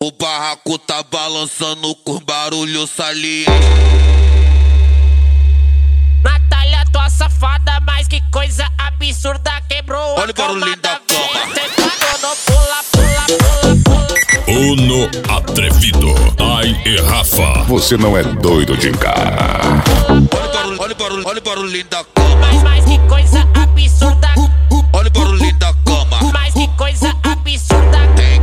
O barraco tá balançando com barulho saliente. Natália, tua safada, mas que coisa absurda, quebrou. Olha o barulhinho da cama. Pula, pula, pula, pula. Uno atrevido, Tai e Rafa. Você não é doido de encarar. Olha o barulhinho da cama. Mas que coisa absurda. Olha o barulhinho da cama. Mas que coisa absurda.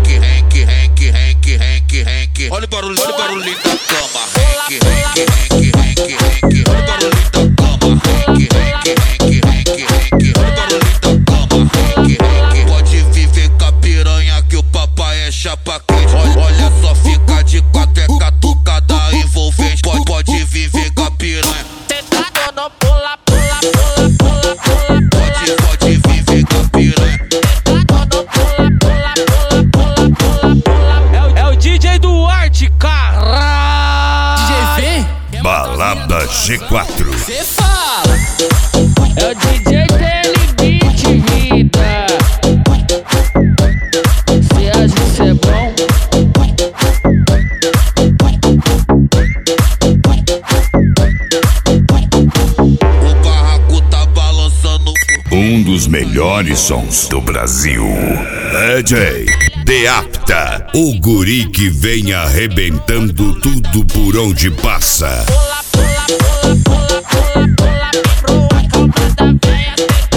Henk. Olha o barulhinho da cama. Henk. Olha o barulhinho da cama. Henk. Olha o barulhinho da cama. Henk. Pode viver com a piranha que o papai é chapa quente. Olha só, fica de quatro, é catucada envolvente. Pode viver com a piranha. Sentado no pula, pula, pula, pula, pula. Pode viver com a piranha. Sentado no pula, pula, pula, pula, pula. É o DJ Duarte, caralho. DJ V, Balada G4. cê fala. É o DJ Telebit, vida. Cê acha que cê é bom? O barraco tá balançando. Um dos melhores sons do Brasil. DJ Deapta, o guri que vem arrebentando tudo por onde passa. Pula, pula, pula, pula, pula, quebrou a calma da véia.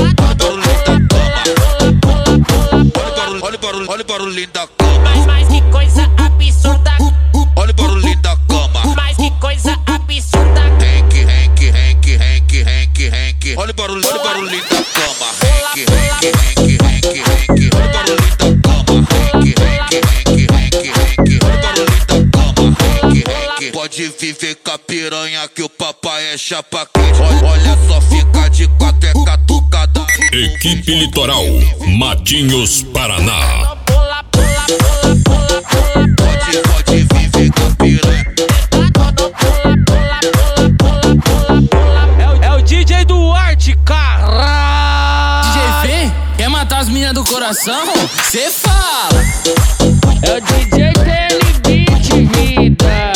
Olha o barulhinho da cama. Mas que coisa absurda. Olha o barulhinho da cama. Mas que coisa absurda. Henk. Olha o barulhinho da cama. Henk. Olha o barulhinho da cama. Henk. Olha o barulhinho da cama. Henk. Pode viver com a piranha que o papai é chapa quente. Olha só, fica de quatro, é catucada. Equipe Litoral, Matinhos, Paraná. Pula, pula, pula, pula, pula. Pode viver com a piranha. É o DJ Duarte, caralho. DJ V, quer matar as meninas do coração? Cê fala. É o DJ Telebit, vida.